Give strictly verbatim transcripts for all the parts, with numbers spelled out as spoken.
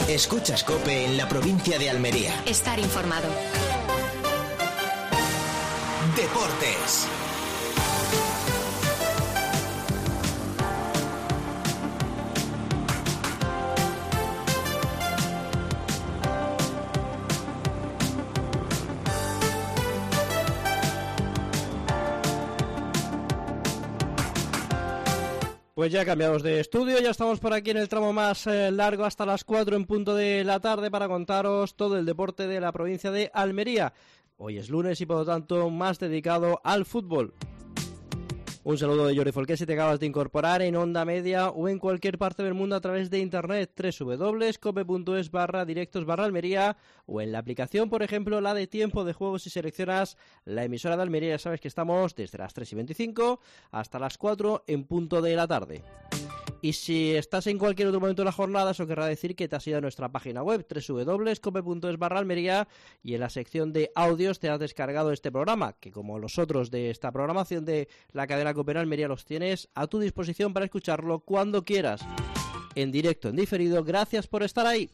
Escuchas COPE en la provincia de Almería. Estar informado. Deportes. Pues ya cambiamos de estudio, ya estamos por aquí en el tramo más eh, largo hasta las cuatro en punto de la tarde para contaros todo el deporte de la provincia de Almería. Hoy es lunes y por lo tanto más dedicado al fútbol. Un saludo de Jordi Folqué si te acabas de incorporar en Onda Media o en cualquier parte del mundo a través de internet, doble u doble u doble u punto cope punto es barra directos barra Almería, o en la aplicación, por ejemplo, la de Tiempo de Juegos, si seleccionas la emisora de Almería. Ya sabes que estamos desde las tres y veinticinco hasta las cuatro en punto de la tarde. Y si estás en cualquier otro momento de la jornada, eso querrá decir que te has ido a nuestra página web, doble u doble u doble u punto cope punto es barra Almería, y en la sección de audios te has descargado este programa, que como los otros de esta programación de la cadena COPE en Almería los tienes a tu disposición para escucharlo cuando quieras, en directo, en diferido. Gracias por estar ahí.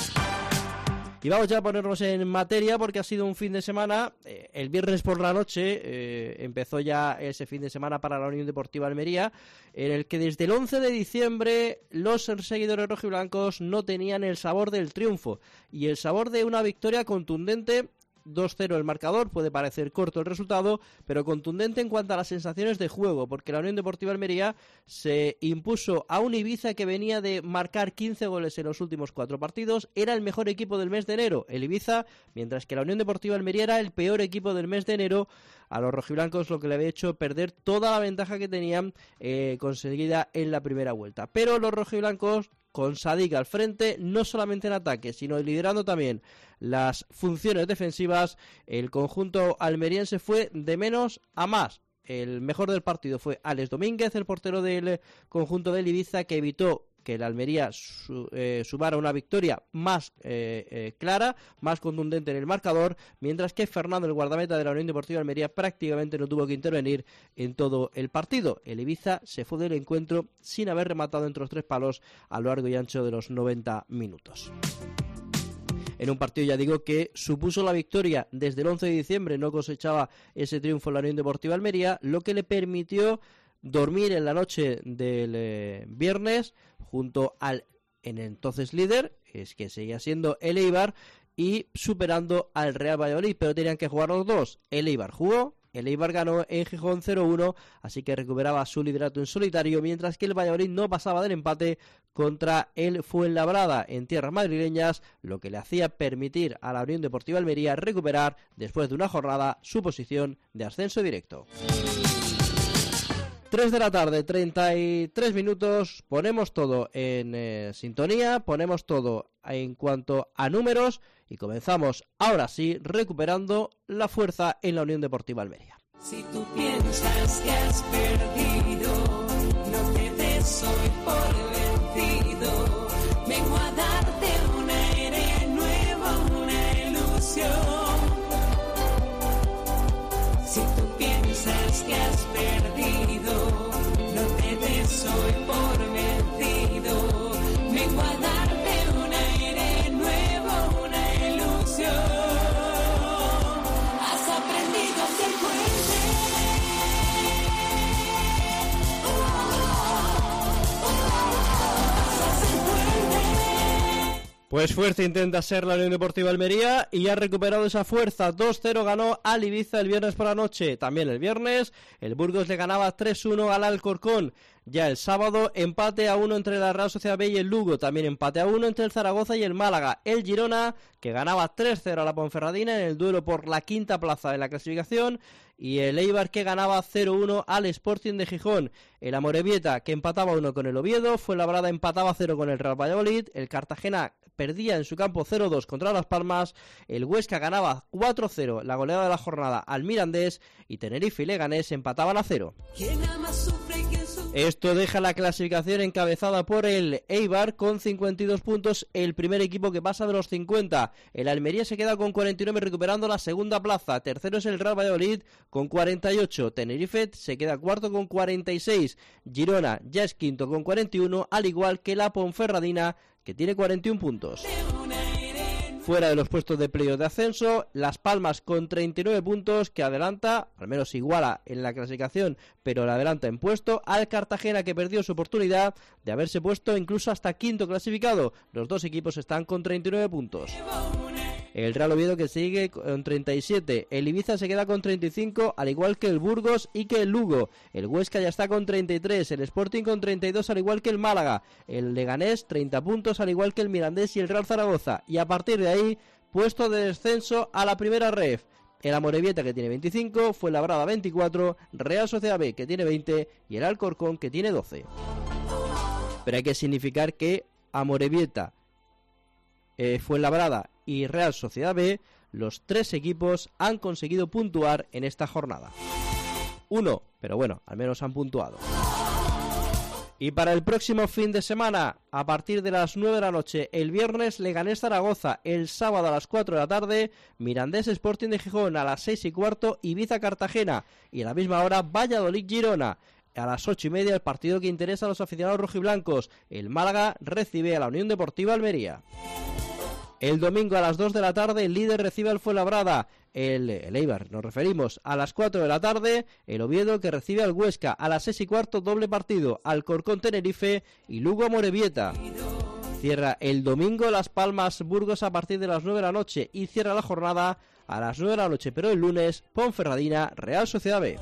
Y vamos ya a ponernos en materia porque ha sido un fin de semana, eh, el viernes por la noche eh, empezó ya ese fin de semana para la Unión Deportiva Almería, en el que desde el once de diciembre los seguidores rojiblancos no tenían el sabor del triunfo y el sabor de una victoria contundente. dos cero el marcador, puede parecer corto el resultado, pero contundente en cuanto a las sensaciones de juego, porque la Unión Deportiva Almería se impuso a un Ibiza que venía de marcar quince goles en los últimos cuatro partidos, era el mejor equipo del mes de enero, el Ibiza, mientras que la Unión Deportiva Almería era el peor equipo del mes de enero, a los rojiblancos, lo que le había hecho perder toda la ventaja que tenían eh, conseguida en la primera vuelta. Pero los rojiblancos, con Sadik al frente, no solamente en ataque, sino liderando también las funciones defensivas, el conjunto almeriense fue de menos a más. El mejor del partido fue Alex Domínguez, el portero del conjunto del Ibiza, que evitó que el Almería su, eh, sumara una victoria más eh, eh, clara, más contundente en el marcador, mientras que Fernando, el guardameta de la Unión Deportiva Almería, prácticamente no tuvo que intervenir en todo el partido. El Ibiza se fue del encuentro sin haber rematado entre los tres palos a lo largo y ancho de los noventa minutos. En un partido, ya digo, que supuso la victoria desde el once de diciembre, no cosechaba ese triunfo en la Unión Deportiva Almería, lo que le permitió dormir en la noche del eh, viernes junto al en entonces líder, es que seguía siendo el Eibar, y superando al Real Valladolid, pero tenían que jugar los dos. El Eibar jugó, el Eibar ganó en Gijón cero uno, así que recuperaba su liderato en solitario, mientras que el Valladolid no pasaba del empate contra el Fuenlabrada en tierras madrileñas, lo que le hacía permitir a la Unión Deportiva Almería recuperar, después de una jornada, su posición de ascenso directo. tres de la tarde, treinta y tres minutos, ponemos todo en eh, sintonía, ponemos todo en cuanto a números y comenzamos ahora sí recuperando la fuerza en la Unión Deportiva Almería. Si tú piensas que has perdido, no te des hoy por vencido, vengo a darte un aire nuevo, una ilusión. Si tú piensas que has perdido, no te des hoy por vencido, vengo a darte un aire nuevo, una ilusión. Has aprendido a ser fuerte. Oh, oh, oh, a ser fuerte. Pues fuerte intenta ser la Unión Deportiva Almería y ha recuperado esa fuerza. dos cero ganó al Ibiza el viernes por la noche. También el viernes el Burgos le ganaba tres uno al Alcorcón. Ya el sábado empate a uno entre la Real Sociedad B y el Lugo. También empate a uno entre el Zaragoza y el Málaga. El Girona, que ganaba tres cero a la Ponferradina en el duelo por la quinta plaza de la clasificación. Y el Eibar, que ganaba cero uno al Sporting de Gijón. El Amorebieta, que empataba uno con el Oviedo. Fuenlabrada empataba cero con el Real Valladolid. El Cartagena perdía en su campo cero dos contra Las Palmas. El Huesca ganaba cuatro cero, la goleada de la jornada, al Mirandés. Y Tenerife y Leganés empataban a cero. ¿Quién ama sufre y quién sufre? Esto deja la clasificación encabezada por el Eibar con cincuenta y dos puntos, el primer equipo que pasa de los cincuenta. El Almería se queda con cuarenta y nueve recuperando la segunda plaza. Tercero es el Real Valladolid con cuarenta y ocho. Tenerife se queda cuarto con cuarenta y seis. Girona ya es quinto con cuarenta y uno, al igual que la Ponferradina, que tiene cuarenta y uno puntos. Fuera de los puestos de playoff de ascenso, Las Palmas con treinta y nueve puntos, que adelanta, al menos iguala en la clasificación, pero la adelanta en puesto al Cartagena, que perdió su oportunidad de haberse puesto incluso hasta quinto clasificado. Los dos equipos están con treinta y nueve puntos. El Real Oviedo, que sigue con treinta y siete, el Ibiza se queda con treinta y cinco, al igual que el Burgos y que el Lugo. El Huesca ya está con treinta y tres, el Sporting con treinta y dos, al igual que el Málaga. El Leganés, treinta puntos, al igual que el Mirandés y el Real Zaragoza. Y a partir de ahí, puesto de descenso a la primera ref. El Amorebieta, que tiene veinticinco, Fuenlabrada veinticuatro, Real Sociedad B, que tiene veinte, y el Alcorcón, que tiene doce. Pero hay que significar que Amorebieta, eh, Fuenlabrada y Real Sociedad B, los tres equipos han conseguido puntuar en esta jornada. Uno, pero bueno, al menos han puntuado. Y para el próximo fin de semana, a partir de las nueve de la noche, el viernes Leganés Zaragoza, el sábado a las cuatro de la tarde, Mirandés Sporting de Gijón a las seis y cuarto, Ibiza Cartagena, y a la misma hora Valladolid Girona. A las ocho y media, el partido que interesa a los aficionados rojiblancos, el Málaga recibe a la Unión Deportiva Almería. El domingo a las dos de la tarde, el líder recibe al Fuenlabrada. El, el Eibar, nos referimos. A las cuatro de la tarde, el Oviedo, que recibe al Huesca. A las seis y cuarto, doble partido. Alcorcón Tenerife y Lugo Amorebieta. Cierra el domingo Las Palmas Burgos a partir de las nueve de la noche. Y cierra la jornada a las nueve de la noche, pero el lunes, Ponferradina Real Sociedad B.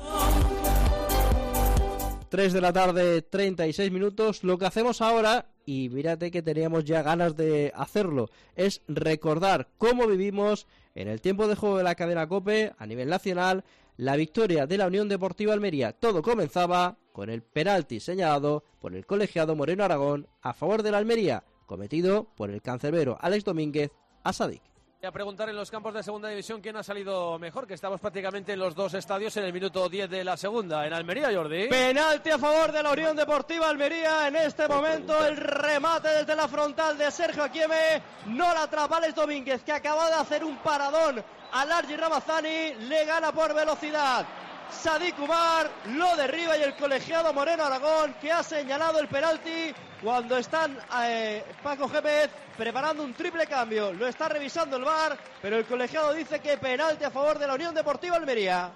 tres de la tarde, treinta y seis minutos. Lo que hacemos ahora, y mírate que teníamos ya ganas de hacerlo, es recordar cómo vivimos en el tiempo de juego de la cadena COPE a nivel nacional la victoria de la Unión Deportiva Almería. Todo comenzaba con el penalti señalado por el colegiado Moreno Aragón a favor de la Almería, cometido por el cancerbero Alex Domínguez a Sadik. A preguntar en los campos de segunda división quién ha salido mejor, que estamos prácticamente en los dos estadios en el minuto diez de la segunda. En Almería, Jordi. Penalti a favor de la Unión Deportiva Almería. En este momento el remate desde la frontal de Sergio Aquieme. No la atrapa Alex Domínguez, que acaba de hacer un paradón a Largi Ramazani. Le gana por velocidad Sadik Umar, lo derriba, y el colegiado Moreno Aragón, que ha señalado el penalti cuando están eh, Paco Gémez preparando un triple cambio. Lo está revisando el V A R, pero el colegiado dice que penalti a favor de la Unión Deportiva Almería.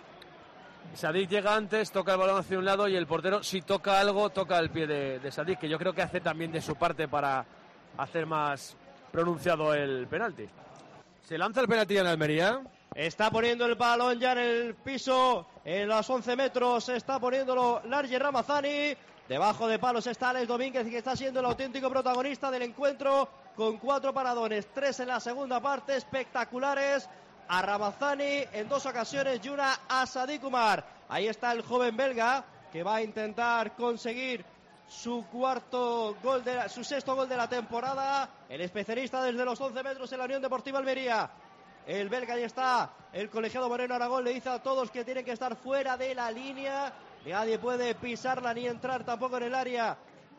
Sadik llega antes, toca el balón hacia un lado, y el portero, si toca algo, toca el pie de, de Sadik, que yo creo que hace también de su parte para hacer más pronunciado el penalti. ¿Se lanza el penalti en Almería? Está poniendo el balón ya en el piso, en los once metros, está poniéndolo Largi Ramazani. Debajo de palos está Alex Domínguez, que está siendo el auténtico protagonista del encuentro, con cuatro paradones, tres en la segunda parte, espectaculares a Ramazani en dos ocasiones y una a Sadik Umar. Ahí está el joven belga, que va a intentar conseguir su cuarto gol, de la, su sexto gol de la temporada. El especialista desde los once metros en la Unión Deportiva Almería. El belga, ahí está, el colegiado Moreno Aragón le dice a todos que tienen que estar fuera de la línea. Nadie puede pisarla ni entrar tampoco en el área,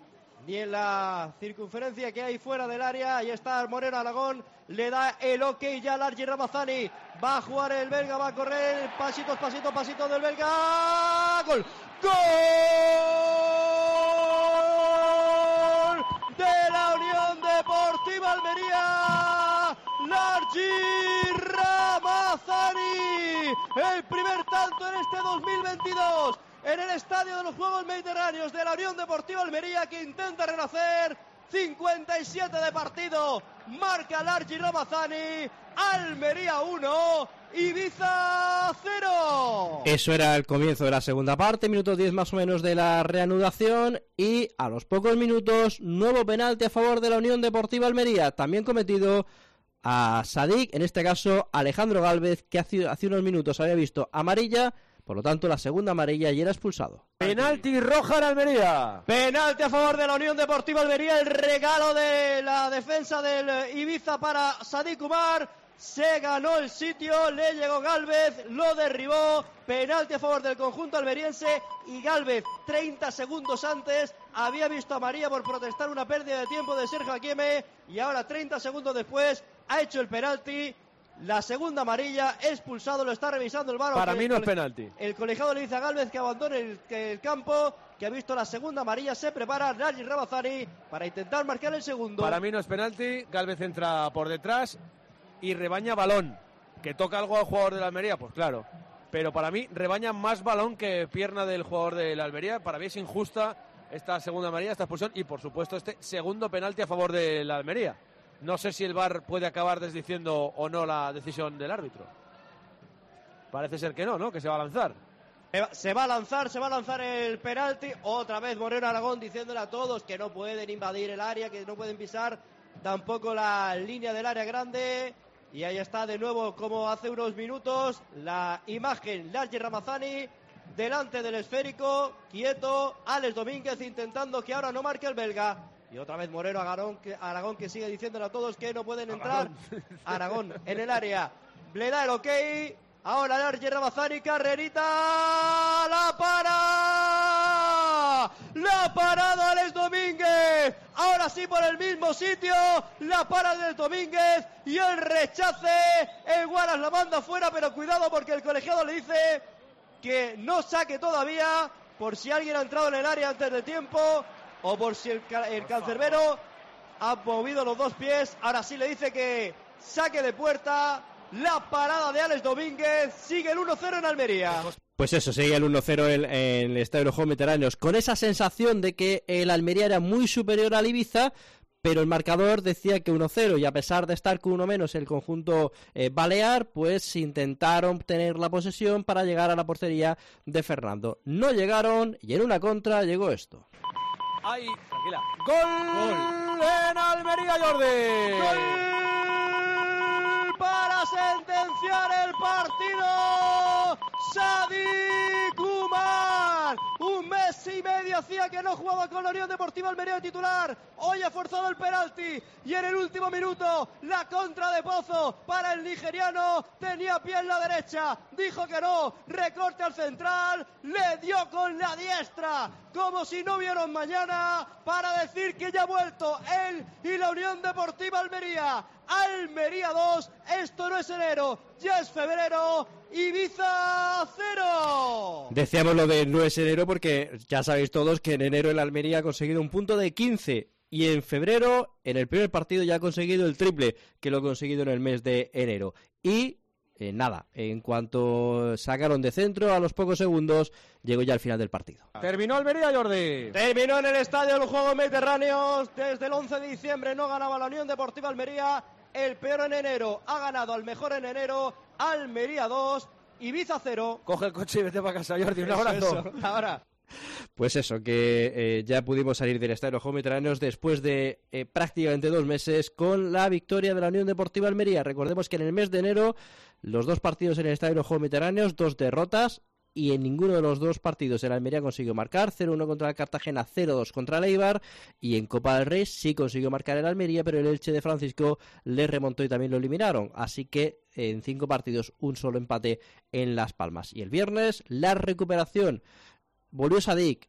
ni en la circunferencia que hay fuera del área. Ahí está Moreno Aragón, le da el ok ya a Largi Ramazani. Va a jugar el belga, va a correr, pasitos, pasitos, pasitos del belga. ¡Gol! ¡Gol! De la Unión Deportiva Almería, Largi Ramazani, el primer tanto en este dos mil veintidós en el Estadio de los Juegos Mediterráneos de la Unión Deportiva Almería, que intenta renacer. cincuenta y siete de partido, marca Largi Ramazani. Almería uno, Ibiza cero. Eso era el comienzo de la segunda parte, minuto diez más o menos de la reanudación, y a los pocos minutos, nuevo penalti a favor de la Unión Deportiva Almería, también cometido a Sadik, en este caso Alejandro Gálvez, que hace, hace unos minutos había visto amarilla, por lo tanto la segunda amarilla, y era expulsado. Penalti roja en Almería. Penalti a favor de la Unión Deportiva Almería, el regalo de la defensa del Ibiza para Sadik Umar. se ganó el sitio, le llegó Gálvez, lo derribó, penalti a favor del conjunto almeriense, y Gálvez treinta segundos antes había visto a María por protestar una pérdida de tiempo de Sergio Aquieme, y ahora treinta segundos después ha hecho el penalti, la segunda amarilla, expulsado, lo está revisando el V A R. Para mí no es penalti. El colegiado le dice a Gálvez que abandone el, que el campo, que ha visto la segunda amarilla, se prepara Larry Ramazani para intentar marcar el segundo. Para mí no es penalti, Gálvez entra por detrás y rebaña balón. ¿Que toca algo al jugador de la Almería? Pues claro. Pero para mí rebaña más balón que pierna del jugador de la Almería. Para mí es injusta esta segunda amarilla, esta expulsión, y por supuesto este segundo penalti a favor de la Almería. No sé si el V A R puede acabar desdiciendo o no la decisión del árbitro. Parece ser que no, ¿no? Que se va a lanzar. Se va a lanzar, se va a lanzar el penalti. Otra vez Moreno Aragón diciéndole a todos que no pueden invadir el área, que no pueden pisar tampoco la línea del área grande. Y ahí está de nuevo, como hace unos minutos, la imagen, Larry Ramazani delante del esférico, quieto, Alex Domínguez intentando que ahora no marque el belga. Y otra vez Moreno Aragón que, Aragón que sigue diciéndole a todos que no pueden entrar. Aragón en el área, le da el ok. Ahora Larry Ramazani, carrerita, la para, la parada Alex Domínguez, ahora sí por el mismo sitio, la para Alex Domínguez y el rechace, el Wallace la manda fuera, pero cuidado porque el colegiado le dice que no saque todavía, por si alguien ha entrado en el área antes de tiempo, o por si el, el cancerbero ha movido los dos pies. Ahora sí le dice que saque de puerta. La parada de Alex Domínguez, sigue el uno cero en Almería. Pues eso, sigue el uno cero en, en el Estadio de los Juegos Veteranos, con esa sensación de que el Almería era muy superior al Ibiza, pero el marcador decía que uno cero, y a pesar de estar con uno menos el conjunto eh, balear, pues intentaron tener la posesión para llegar a la portería de Fernando. No llegaron, y en una contra llegó esto. ¡Ay! Tranquila. ¡Gol! ¡Gol! En Almería, Jordi. ¡Gol! Para sentenciar el partido, Sadik Umar. Un mes y medio hacía que no jugaba con la Unión Deportiva Almería de titular. Hoy ha forzado el penalti y en el último minuto la contra de Pozo para el nigeriano. Tenía pie en la derecha, dijo que no, recorte al central, le dio con la diestra, como si no hubiera un mañana, para decir que ya ha vuelto él y la Unión Deportiva Almería. Almería dos, esto no es enero, ya es febrero, Ibiza cero. Decíamos lo de no es enero porque ya sabéis todos que en enero el Almería ha conseguido un punto de quince y en febrero, en el primer partido, ya ha conseguido el triple que lo ha conseguido en el mes de enero. Y eh, nada, en cuanto sacaron de centro, a los pocos segundos, llegó ya al final del partido. Terminó Almería, Jordi. Terminó en el Estadio de los Juegos Mediterráneos. Desde el once de diciembre no ganaba la Unión Deportiva Almería. El peor en enero ha ganado al mejor en enero. Almería dos, Ibiza cero. Coge el coche y vete para casa, Jordi. Un abrazo. Eso, eso. Ahora. Pues eso, que eh, ya pudimos salir del Estadio de los Juegos Mediterráneos después de eh, prácticamente dos meses con la victoria de la Unión Deportiva Almería. Recordemos que en el mes de enero los dos partidos en el Estadio de los Juegos Mediterráneos, dos derrotas, y en ninguno de los dos partidos el Almería consiguió marcar. Cero uno contra el Cartagena, cero dos contra el Eibar, y en Copa del Rey sí consiguió marcar el Almería, pero el Elche de Francisco le remontó y también lo eliminaron, así que en cinco partidos un solo empate en Las Palmas. Y el viernes la recuperación, volvió Sadik,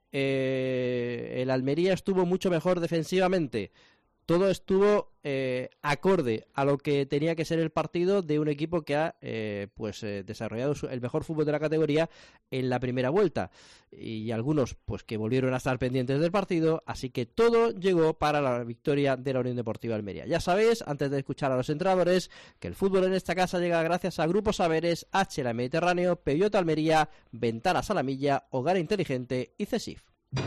eh, el Almería estuvo mucho mejor defensivamente. Todo estuvo eh, acorde a lo que tenía que ser el partido de un equipo que ha eh, pues eh, desarrollado su, el mejor fútbol de la categoría en la primera vuelta, y algunos pues que volvieron a estar pendientes del partido, así que todo llegó para la victoria de la Unión Deportiva Almería. Ya sabéis, antes de escuchar a los entrenadores, que el fútbol en esta casa llega gracias a Grupo Saberes, H L A Mediterráneo, Peugeot Almería, Ventanas a la Milla, Hogar Inteligente y CESIF.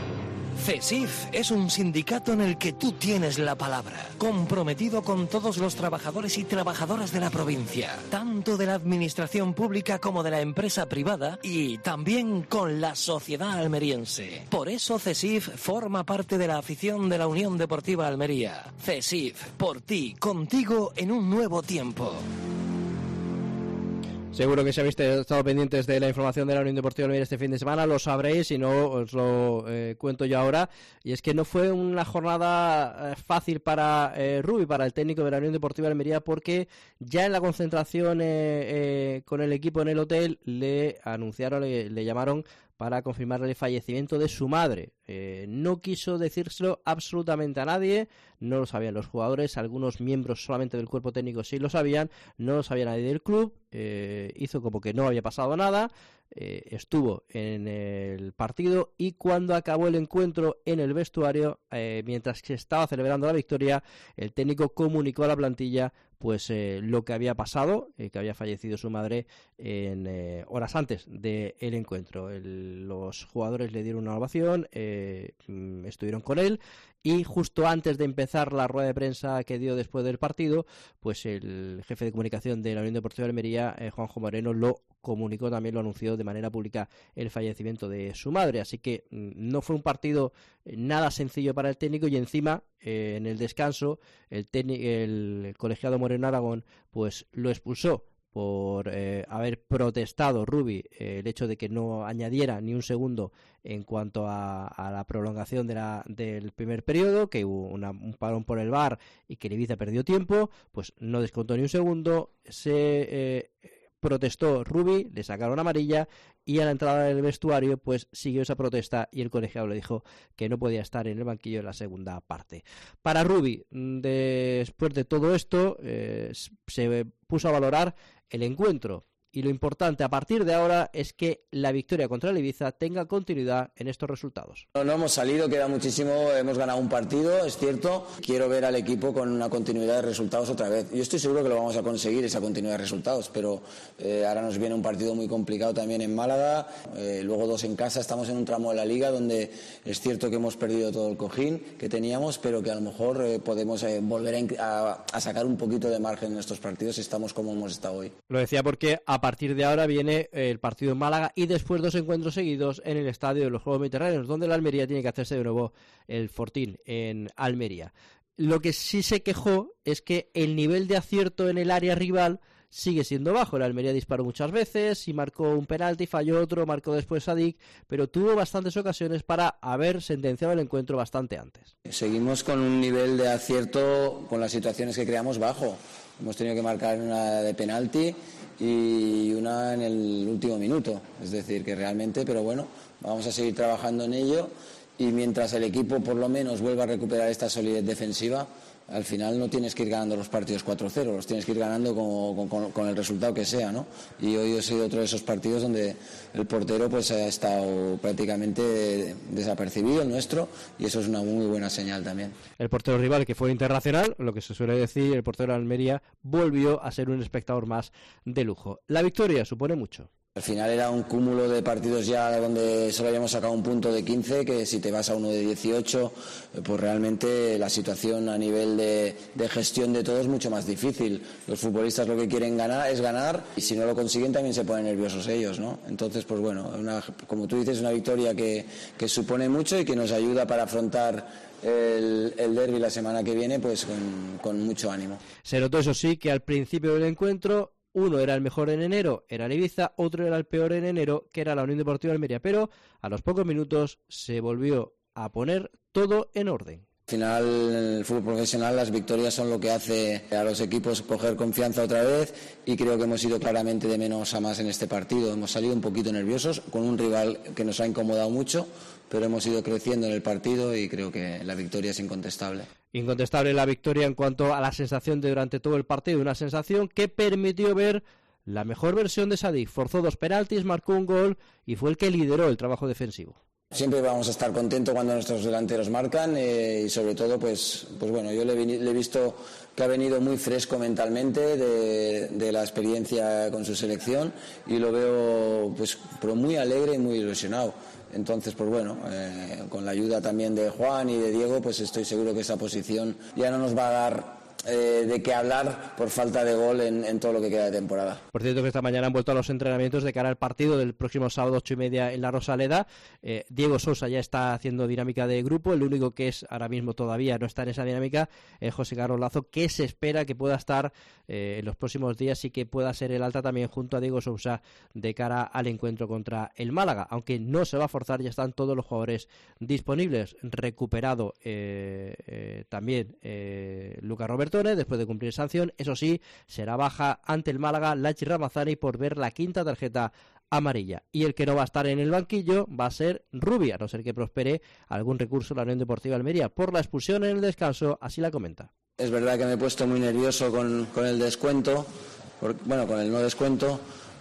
CESIF es un sindicato en el que tú tienes la palabra, comprometido con todos los trabajadores y trabajadoras de la provincia, tanto de la administración pública como de la empresa privada, y también con la sociedad almeriense. Por eso CESIF forma parte de la afición de la Unión Deportiva Almería. CESIF, por ti, contigo en un nuevo tiempo. Seguro que si habéis estado pendientes de la información de la Unión Deportiva Almería este fin de semana, lo sabréis, y no os lo eh, cuento yo ahora. Y es que no fue una jornada eh, fácil para eh, Rubi, para el técnico de la Unión Deportiva Almería, porque ya en la concentración eh, eh, con el equipo en el hotel le anunciaron, le, le llamaron para confirmarle el fallecimiento de su madre. Eh, no quiso decírselo absolutamente a nadie, no lo sabían los jugadores, algunos miembros solamente del cuerpo técnico sí lo sabían, no lo sabía nadie del club, eh, hizo como que no había pasado nada, eh, estuvo en el partido, y cuando acabó el encuentro en el vestuario, eh, mientras que estaba celebrando la victoria, el técnico comunicó a la plantilla pues eh, lo que había pasado, eh, que había fallecido su madre en eh, horas antes del encuentro. El, los jugadores le dieron una ovación, eh, estuvieron con él, y justo antes de empezar la rueda de prensa que dio después del partido, pues el jefe de comunicación de la Unión Deportiva de Almería, eh, Juanjo Moreno, lo comunicó, también lo anunció de manera pública, el fallecimiento de su madre. Así que no fue un partido nada sencillo para el técnico, y encima eh, en el descanso el, el colegiado Moreno Aragón pues lo expulsó por eh, haber protestado Rubi eh, el hecho de que no añadiera ni un segundo en cuanto a, a la prolongación de la, del primer periodo, que hubo una, un parón por el V A R y que el Ibiza perdió tiempo, pues no descontó ni un segundo, se eh, protestó Rubi, le sacaron amarilla, y a la entrada del vestuario pues siguió esa protesta, y el colegiado le dijo que no podía estar en el banquillo en la segunda parte. Para Rubi, después de todo esto, eh, se puso a valorar el encuentro, y lo importante a partir de ahora es que la victoria contra el Ibiza tenga continuidad en estos resultados. No, no hemos salido, queda muchísimo, hemos ganado un partido, es cierto. Quiero ver al equipo con una continuidad de resultados otra vez. Yo estoy seguro que lo vamos a conseguir, esa continuidad de resultados, pero eh, ahora nos viene un partido muy complicado también en Málaga, eh, luego dos en casa. Estamos en un tramo de la Liga donde es cierto que hemos perdido todo el cojín que teníamos, pero que a lo mejor eh, podemos eh, volver a, a sacar un poquito de margen en estos partidos si estamos como hemos estado hoy. Lo decía porque a A partir de ahora viene el partido en Málaga, y después dos encuentros seguidos en el estadio de los Juegos Mediterráneos, donde la Almería tiene que hacerse de nuevo el Fortín en Almería. Lo que sí se quejó es que el nivel de acierto en el área rival sigue siendo bajo. La Almería disparó muchas veces y marcó un penalti, falló otro, marcó después Sadik, pero tuvo bastantes ocasiones para haber sentenciado el encuentro bastante antes. Seguimos con un nivel de acierto con las situaciones que creamos bajo. Hemos tenido que marcar una de penalti y una en el último minuto, es decir, que realmente, pero bueno, vamos a seguir trabajando en ello, y mientras el equipo por lo menos vuelva a recuperar esta solidez defensiva, al final no tienes que ir ganando los partidos cuatro cero, los tienes que ir ganando con, con, con el resultado que sea, ¿no? Y hoy ha sido otro de esos partidos donde el portero pues ha estado prácticamente desapercibido, el nuestro, y eso es una muy buena señal también. El portero rival, que fue internacional, lo que se suele decir, el portero de Almería volvió a ser un espectador más de lujo. La victoria supone mucho. Al final era un cúmulo de partidos ya donde solo habíamos sacado un punto de quince, que si te vas a uno de dieciocho, pues realmente la situación a nivel de, de gestión de todo es mucho más difícil. Los futbolistas lo que quieren ganar es ganar, y si no lo consiguen también se ponen nerviosos ellos, ¿no? Entonces, pues bueno, una, como tú dices, una victoria que, que supone mucho y que nos ayuda para afrontar el, el derbi la semana que viene pues con, con mucho ánimo. Se notó, eso sí, que al principio del encuentro uno era el mejor en enero, era el Ibiza, otro era el peor en enero, que era la Unión Deportiva Almería, pero a los pocos minutos se volvió a poner todo en orden. Al final, en el fútbol profesional, las victorias son lo que hace a los equipos coger confianza otra vez, y creo que hemos ido claramente de menos a más en este partido. Hemos salido un poquito nerviosos con un rival que nos ha incomodado mucho, pero hemos ido creciendo en el partido y creo que la victoria es incontestable. Incontestable la victoria en cuanto a la sensación de durante todo el partido, una sensación que permitió ver la mejor versión de Sadik. Forzó dos penaltis, marcó un gol y fue el que lideró el trabajo defensivo. Siempre vamos a estar contentos cuando nuestros delanteros marcan, eh, y sobre todo pues, pues bueno, yo le, le he visto que ha venido muy fresco mentalmente de, de la experiencia con su selección, y lo veo pues muy alegre y muy ilusionado. Entonces, pues bueno, eh, con la ayuda también de Juan y de Diego, pues estoy seguro que esa posición ya no nos va a dar eh, de qué hablar por falta de gol en, en todo lo que queda de temporada. Por cierto que esta mañana han vuelto a los entrenamientos de cara al partido del próximo sábado ocho y media en la Rosaleda. Eh, Diego Sousa ya está haciendo dinámica de grupo, el único que es ahora mismo todavía no está en esa dinámica es José Carlos Lazo, que se espera que pueda estar eh, en los próximos días y que pueda ser el alta también junto a Diego Sousa de cara al encuentro contra el Málaga, aunque no se va a forzar, ya están todos los jugadores disponibles. Recuperado eh, eh, también eh, Lucas Robertone después de cumplir sanción, eso sí, será baja ante el Málaga Lachi Ramazani por ver la quinta tarjeta amarilla, y el que no va a estar en el banquillo va a ser Rubi, a no ser que prospere algún recurso la Unión Deportiva Almería por la expulsión en el descanso, así la comenta. Es verdad que me he puesto muy nervioso con, con el descuento, por, bueno, con el no descuento,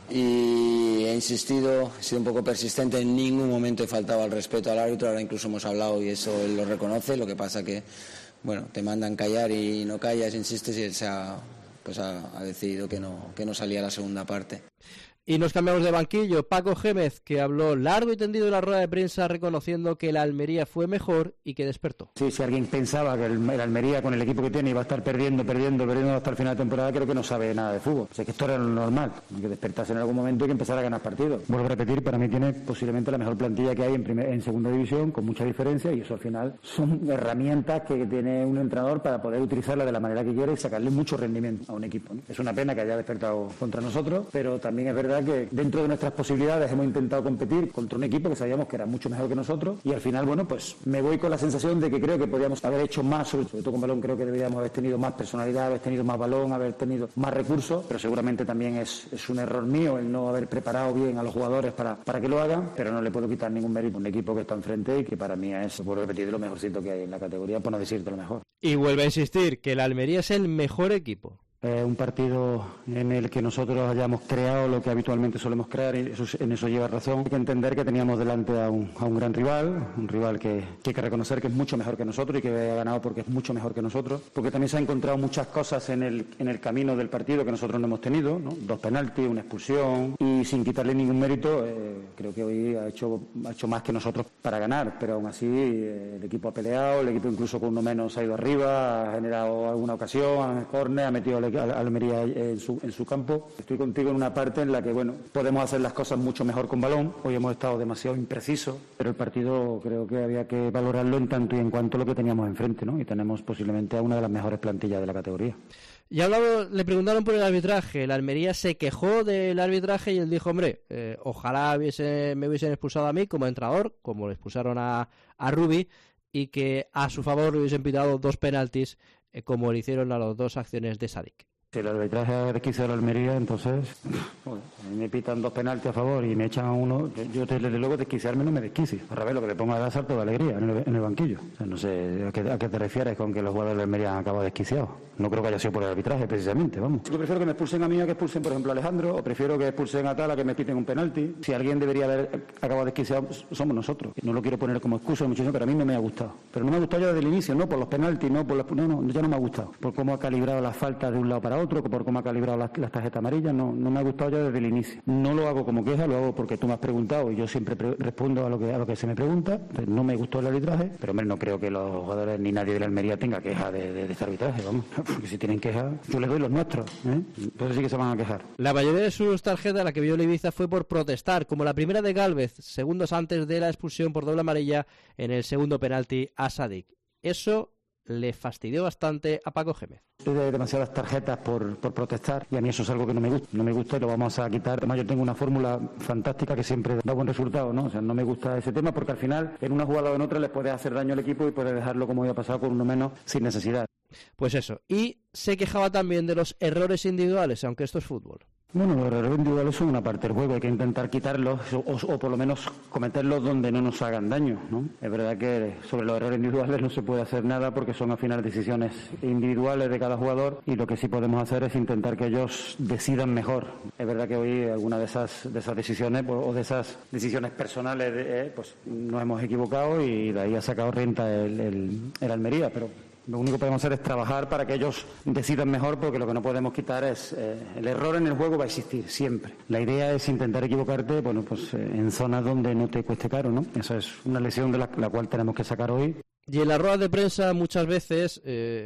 y he insistido, he sido un poco persistente, en ningún momento he faltado al respeto al árbitro, ahora incluso hemos hablado y eso él lo reconoce, lo que pasa que, bueno, te mandan callar y no callas, insistes y él se ha, pues ha, ha decidido que no, que no salía la segunda parte. Y nos cambiamos de banquillo. Paco Gémez, que habló largo y tendido en la rueda de prensa reconociendo que la Almería fue mejor y que despertó. Sí, si alguien pensaba que el, el Almería con el equipo que tiene iba a estar perdiendo, perdiendo, perdiendo hasta el final de temporada, creo que no sabe nada de fútbol. O sea, que esto era lo normal, que despertase en algún momento y que empezara a ganar partidos. Vuelvo a repetir, para mí tiene posiblemente la mejor plantilla que hay en, primer, en segunda división, con mucha diferencia, y eso al final son herramientas que tiene un entrenador para poder utilizarla de la manera que quiere y sacarle mucho rendimiento a un equipo, ¿no? Es una pena que haya despertado contra nosotros, pero también es verdad que dentro de nuestras posibilidades hemos intentado competir contra un equipo que sabíamos que era mucho mejor que nosotros, y al final, bueno, pues me voy con la sensación de que creo que podíamos haber hecho más, sobre todo con balón. Creo que deberíamos haber tenido más personalidad, haber tenido más balón, haber tenido más recursos, pero seguramente también es, es un error mío el no haber preparado bien a los jugadores para, para que lo hagan, pero no le puedo quitar ningún mérito a un equipo que está enfrente y que para mí es, por repetir, lo mejorcito que hay en la categoría, por no decirte lo mejor. Y vuelve a insistir que el Almería es el mejor equipo. Eh, un partido en el que nosotros hayamos creado lo que habitualmente solemos crear, y eso, en eso lleva razón. Hay que entender que teníamos delante a un, a un gran rival, un rival que, que hay que reconocer que es mucho mejor que nosotros y que ha ganado porque es mucho mejor que nosotros, porque también se han encontrado muchas cosas en el, en el camino del partido que nosotros no hemos tenido, ¿no? Dos penaltis, una expulsión, y sin quitarle ningún mérito, eh, creo que hoy ha hecho, ha hecho más que nosotros para ganar, pero aún así eh, el equipo ha peleado, el equipo incluso con uno menos ha ido arriba, ha generado alguna ocasión, ha córner, ha metido a Almería en su, en su campo. Estoy contigo en una parte en la que, bueno, podemos hacer las cosas mucho mejor con balón. Hoy hemos estado demasiado imprecisos, pero el partido creo que había que valorarlo en tanto y en cuanto a lo que teníamos enfrente, ¿no? Y tenemos posiblemente a una de las mejores plantillas de la categoría. Y hablado, le preguntaron por el arbitraje. El Almería se quejó del arbitraje y él dijo, hombre, eh, ojalá hubiese, me hubiesen expulsado a mí como entrenador, como le expulsaron a, a Rubi, y que a su favor le hubiesen pitado dos penaltis, eh, como le hicieron a las dos acciones de Sadik. Si el arbitraje ha desquiciado a la Almería, entonces bueno, me pitan dos penaltis a favor y me echan a uno. Yo, desde luego, desquiciarme no me desquicie. Al revés, lo que le ponga a salto de alegría en el, en el banquillo. O sea, no sé a qué, a qué te refieres con que los jugadores de la Almería han acabado desquiciados. No creo que haya sido por el arbitraje, precisamente, vamos. Yo prefiero que me expulsen a mí a que expulsen, por ejemplo, a Alejandro, o prefiero que expulsen a tal a que me piten un penalti. Si alguien debería haber acabado desquiciado, somos nosotros. No lo quiero poner como excusa, muchísimo, pero a mí no me ha gustado. Pero no me ha gustado ya desde el inicio, no por los penaltis, no por los... No, no, ya no me ha gustado. Por cómo ha calibrado las faltas de un lado para otro, por cómo ha calibrado las, las tarjetas amarillas, no, no me ha gustado ya desde el inicio. No lo hago como queja, lo hago porque tú me has preguntado y yo siempre pre- respondo a lo que a lo que se me pregunta. No me gustó el arbitraje, pero hombre, no creo que los jugadores ni nadie de la Almería tenga queja de, de, de este arbitraje, vamos. Porque si tienen queja, yo les doy los nuestros, ¿eh? Entonces sí que se van a quejar. La mayoría de sus tarjetas, la que vio Ibiza, fue por protestar, como la primera de Gálvez, segundos antes de la expulsión por doble amarilla en el segundo penalti a Sadik. Eso le fastidió bastante a Paco Gémez. De demasiadas tarjetas por, por protestar, y a mí eso es algo que no me gusta, no me gusta y lo vamos a quitar. Además, yo tengo una fórmula fantástica que siempre da buen resultado, ¿no? O sea, no me gusta ese tema porque al final en una jugada o en otra les puede hacer daño al equipo y puede dejarlo como había pasado con uno menos sin necesidad. Pues eso, y se quejaba también de los errores individuales, aunque esto es fútbol. Bueno, los errores individuales son una parte del juego, hay que intentar quitarlos o, o por lo menos cometerlos donde no nos hagan daño, ¿no? Es verdad que sobre los errores individuales no se puede hacer nada porque son al final decisiones individuales de cada jugador, y lo que sí podemos hacer es intentar que ellos decidan mejor. Es verdad que hoy alguna de esas de esas decisiones o de esas decisiones personales eh, pues nos hemos equivocado y de ahí ha sacado renta el, el, el Almería, pero lo único que podemos hacer es trabajar para que ellos decidan mejor, porque lo que no podemos quitar es... Eh, el error en el juego va a existir, siempre. La idea es intentar equivocarte, bueno, pues eh, en zonas donde no te cueste caro, ¿no? Esa es una lección de la, la cual tenemos que sacar hoy. Y en las ruedas de prensa muchas veces, eh,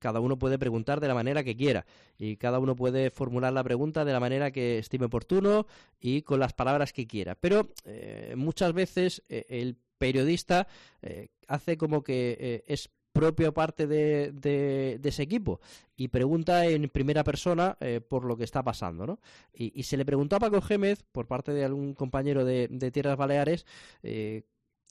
cada uno puede preguntar de la manera que quiera y cada uno puede formular la pregunta de la manera que estime oportuno y con las palabras que quiera. Pero eh, muchas veces eh, el periodista eh, hace como que eh, es propia parte de, de, de ese equipo y pregunta en primera persona eh, por lo que está pasando, ¿no? Y, y se le preguntó a Paco Gémez, por parte de algún compañero de, de Tierras Baleares, eh,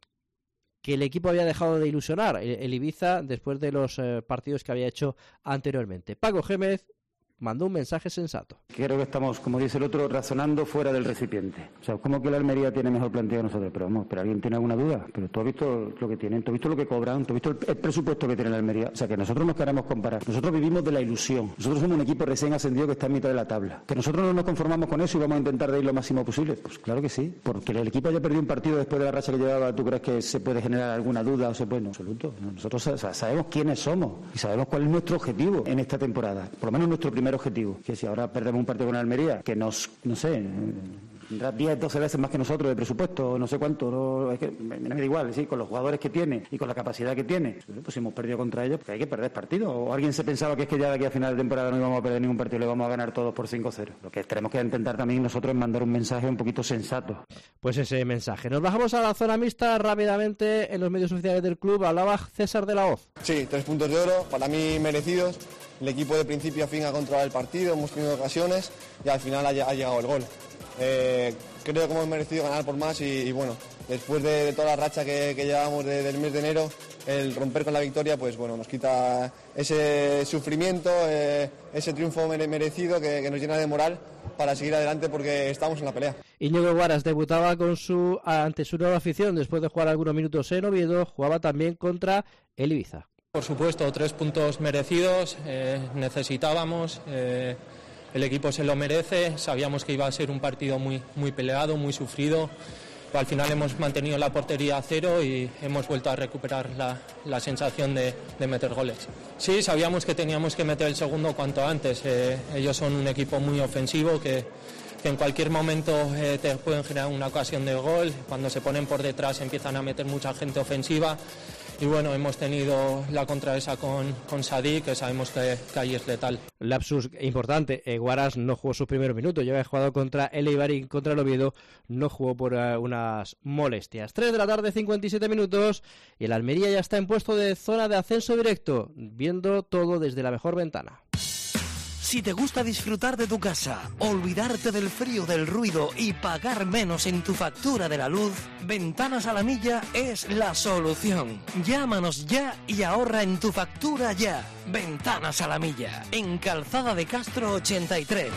que el equipo había dejado de ilusionar el, el Ibiza después de los eh, partidos que había hecho anteriormente. Paco Gémez mandó un mensaje sensato. Creo que estamos, como dice el otro, razonando fuera del recipiente. O sea, como que la Almería tiene mejor plantilla que nosotros, pero vamos, pero ¿alguien tiene alguna duda? Pero tú has visto lo que tienen, tú has visto lo que cobran, tú has visto el, el presupuesto que tiene la Almería. O sea, que nosotros nos queremos comparar. Nosotros vivimos de la ilusión. Nosotros somos un equipo recién ascendido que está en mitad de la tabla. ¿Que nosotros no nos conformamos con eso y vamos a intentar de ir lo máximo posible? Pues claro que sí. Porque el equipo haya perdido un partido después de la racha que llevaba, ¿tú crees que se puede generar alguna duda o se puede? No, absoluto. Nosotros o sea, sabemos quiénes somos y sabemos cuál es nuestro objetivo en esta temporada. Por lo menos nuestro primer objetivo, que si ahora perdemos un partido con Almería, que nos, no sé, tendrá diez, doce veces más que nosotros de presupuesto, no sé cuánto, no, es que me, me da igual, sí, con los jugadores que tiene y con la capacidad que tiene, pues si hemos perdido contra ellos, porque hay que perder partidos. O alguien se pensaba que es que ya de aquí a final de temporada no íbamos a perder ningún partido, le vamos a ganar todos por cinco cero. Lo que tenemos que intentar también nosotros es mandar un mensaje un poquito sensato. Pues ese mensaje. Nos bajamos a la zona mixta rápidamente. En los medios oficiales del club hablaba César de la Hoz. Sí, tres puntos de oro, para mí merecidos. El equipo de principio a fin ha controlado el partido, hemos tenido ocasiones y al final ha, ha llegado el gol. Eh, creo que hemos merecido ganar por más y, y bueno, después de, de toda la racha que, que llevamos de, del mes de enero, el romper con la victoria, pues bueno, nos quita ese sufrimiento, eh, ese triunfo mere, merecido que, que nos llena de moral para seguir adelante porque estamos en la pelea. Íñigo Guaras debutaba con su ante su nueva afición después de jugar algunos minutos en Oviedo, jugaba también contra el Ibiza. Por supuesto, tres puntos merecidos, eh, necesitábamos, eh, el equipo se lo merece, sabíamos que iba a ser un partido muy, muy peleado, muy sufrido, pero al final hemos mantenido la portería a cero y hemos vuelto a recuperar la, la sensación de, de meter goles. Sí, sabíamos que teníamos que meter el segundo cuanto antes, eh, ellos son un equipo muy ofensivo que, que en cualquier momento eh, te pueden generar una ocasión de gol, cuando se ponen por detrás empiezan a meter mucha gente ofensiva. Y bueno, hemos tenido la contra esa con, con Sadik, que sabemos que, que ahí es letal. Lapsus importante, eh, Guaras no jugó sus primeros minutos, ya había jugado contra el Eibar y contra el Oviedo, no jugó por uh, unas molestias. tres de la tarde, cincuenta y siete minutos, y el Almería ya está en puesto de zona de ascenso directo, viendo todo desde la mejor ventana. Si te gusta disfrutar de tu casa, olvidarte del frío, del ruido y pagar menos en tu factura de la luz, Ventanas a la Milla es la solución. Llámanos ya y ahorra en tu factura ya. Ventanas a la Milla, en Calzada de Castro ochenta y tres.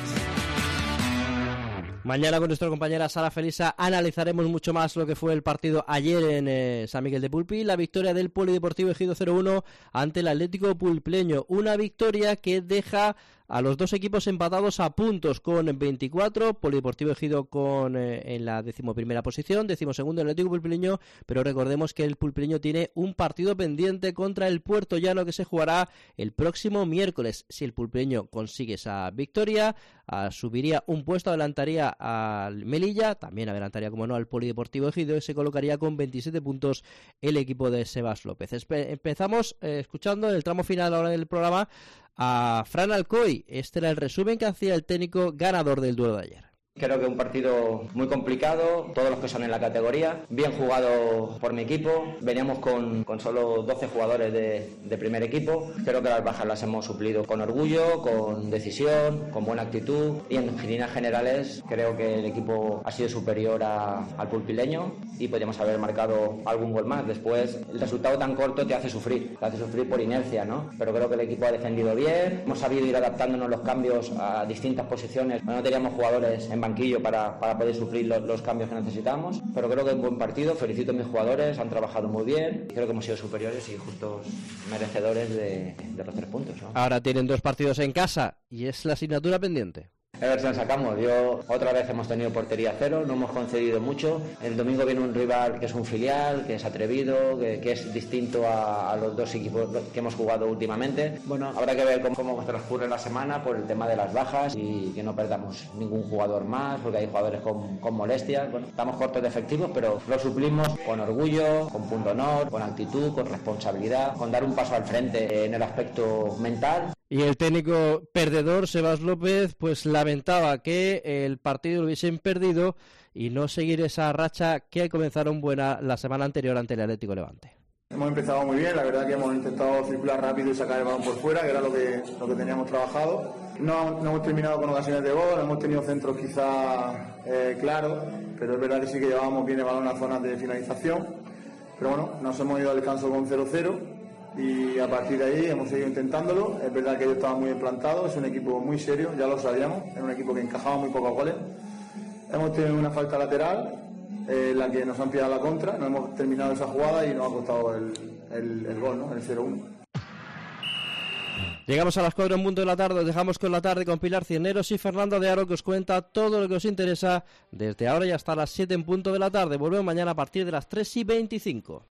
Mañana con nuestra compañera Sara Felisa analizaremos mucho más lo que fue el partido ayer en eh, San Miguel de Pulpí, la victoria del Polideportivo Ejido cero uno ante el Atlético Pulpleño, una victoria que deja a los dos equipos empatados a puntos con veinticuatro, Polideportivo Ejido con eh, en la decimoprimera posición, decimosegundo el Atlético Pulpleño, pero recordemos que el Pulpleño tiene un partido pendiente contra el Puerto Llano que se jugará el próximo miércoles. Si el Pulpleño consigue esa victoria, ah, subiría un puesto, adelantaría al Melilla, también adelantaría como no al Polideportivo Ejido y se colocaría con veintisiete puntos el equipo de Sebas López. Espe- empezamos eh, escuchando en el tramo final ahora del programa a Fran Alcoy. Este era el resumen que hacía el técnico ganador del duelo de ayer. Creo que un partido muy complicado, todos los que son en la categoría, bien jugado por mi equipo, veníamos con, con solo doce jugadores de, de primer equipo, creo que las bajas las hemos suplido con orgullo, con decisión, con buena actitud y en líneas generales creo que el equipo ha sido superior a, al pulpileño y podríamos haber marcado algún gol más. Después el resultado tan corto te hace sufrir, te hace sufrir por inercia, ¿no? Pero creo que el equipo ha defendido bien, hemos sabido ir adaptándonos los cambios a distintas posiciones, no teníamos jugadores en banquillo para, para poder sufrir los, los cambios que necesitamos, pero creo que es un buen partido, felicito a mis jugadores, han trabajado muy bien, creo que hemos sido superiores y justos merecedores de, de los tres puntos, ¿no? Ahora tienen dos partidos en casa y es la asignatura pendiente. A ver si nos sacamos. Yo otra vez hemos tenido portería cero, no hemos concedido mucho. El domingo viene un rival que es un filial, que es atrevido, que, que es distinto a, a los dos equipos que hemos jugado últimamente. Bueno, habrá que ver cómo, cómo transcurre la semana por el tema de las bajas y que no perdamos ningún jugador más, porque hay jugadores con, con molestias. Bueno, estamos cortos de efectivos, pero lo suplimos con orgullo, con punto honor, con actitud, con responsabilidad, con dar un paso al frente en el aspecto mental. Y el técnico perdedor, Sebas López, pues lamentaba que el partido lo hubiesen perdido y no seguir esa racha que comenzaron buena la semana anterior ante el Atlético Levante. Hemos empezado muy bien, la verdad que hemos intentado circular rápido y sacar el balón por fuera, que era lo que, lo que teníamos trabajado. No, no hemos terminado con ocasiones de gol, hemos tenido centros quizá eh, claros, pero es verdad que sí que llevábamos bien el balón a zonas de finalización. Pero bueno, nos hemos ido al descanso con cero cero. Y a partir de ahí hemos seguido intentándolo. Es verdad que ellos estaban muy implantados, es un equipo muy serio, ya lo sabíamos, era un equipo que encajaba muy pocos goles. Hemos tenido una falta lateral eh, en la que nos han pillado la contra, no hemos terminado esa jugada y nos ha costado el, el, el gol, ¿no? El cero uno. Llegamos a las cuatro en punto de la tarde, os dejamos con la tarde con Pilar Cisneros y Fernando de Aro, que os cuenta todo lo que os interesa desde ahora y hasta las siete en punto de la tarde. Volvemos mañana a partir de las tres y veinticinco.